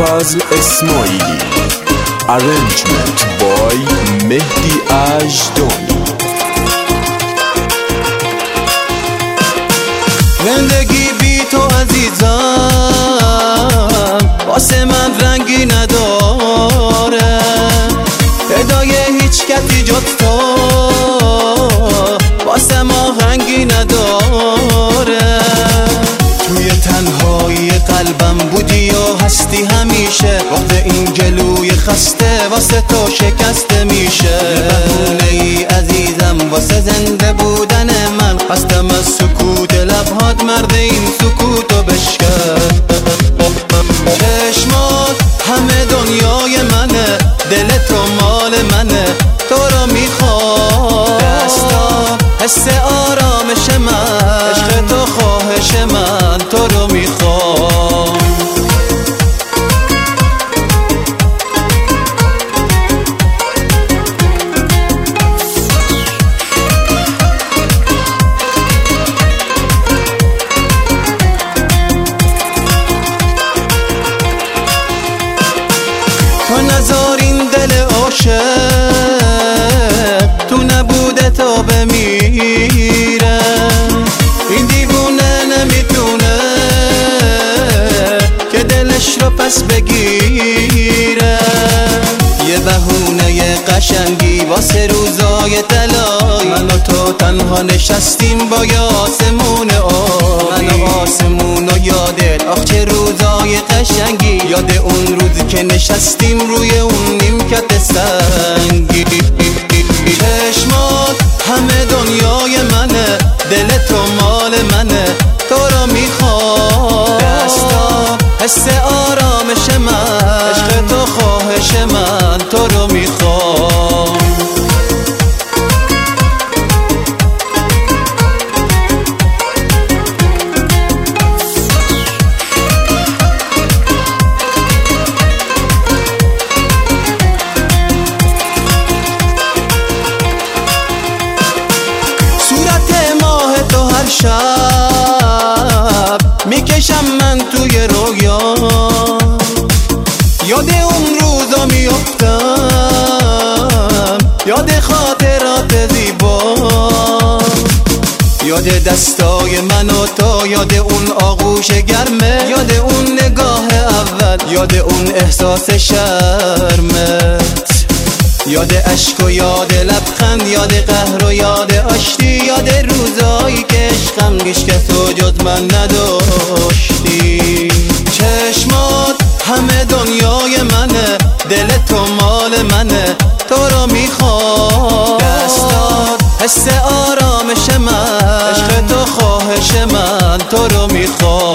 ابوالفضل اسماعیلی. Arrangement by مهدی اژدانی. زندگی بی تو عزیزم واسه من رنگی نداره، صدای هیچ کسی جز تو واسه ما رنگی نداره. توی تنهایی قلبم بودی و هستی همیشه، وقت این جلوی خسته واسه تو شکسته میشه. بهونه ای عزیزم واسه زنده بودن من، خستم از سکوت لبهات مرد این سکوتو بشکن. چشمات همه دنیای منه، دل تو مال منه، تو رو میخوام. دستا حس آرامش من، عشق تو خواهش من، تو رو میخوام. تو نذار این دل عاشق تو نبوده تو بمیره. این دیوونه نمیتونه که دلش رو پس بگیره. یه بهونه قشنگی واسه روزای طلایی، من و تو تنها نشستیم با آسمون آبی. من و آسمون و یادت، آخ چه روزای قشنگی، یاد اون روزی که نشستیم روی اون نیمکت سنگی. چشمات همه دنیای منه، دل تو مال منه، تو رو میخوام. دستا حس آرامش من، عشق تو خواهش من، تو رو میخوام. شب میکشم من توی رویا، یاد اون روزا میافتم، یاد خاطرات زیبا، یاد دستای من و تو، یاد اون آغوش گرمه، یاد اون نگاه اول، یاد اون احساس شرمت، یاد عشق و یاد لبخند، یاد قهر و یاد آشتی، یاد روزایی که عشقم هیچ کس و جز من نداشتی. چشمات همه دنیای منه، دل تو مال منه، تو رو میخوام. دستات حس آرامش من، عشق تو خواهش من، تو رو میخوام.